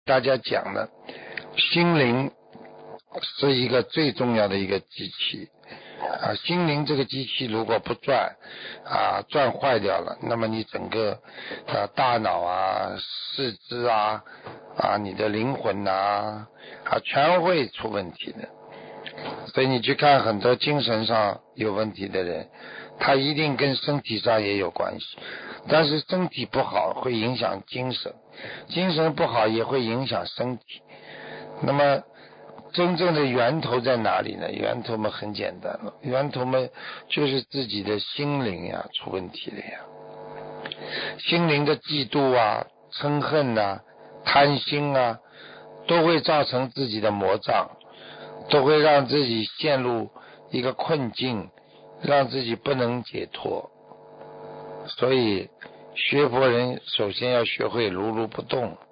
大家讲的，心灵是一个最重要的一个机器啊，心灵这个机器如果不转啊，转坏掉了，那么你整个大脑啊、四肢啊、你的灵魂啊全会出问题的。所以你去看很多精神上有问题的人，他一定跟身体上也有关系，但是身体不好会影响精神，精神不好也会影响身体。那么真正的源头在哪里呢？源头嘛很简单了，源头嘛就是自己的心灵呀出问题了呀。心灵的嫉妒啊、嗔恨啊、贪心啊，都会造成自己的魔障，都会让自己陷入一个困境，让自己不能解脱。所以学佛人首先要学会如如不动。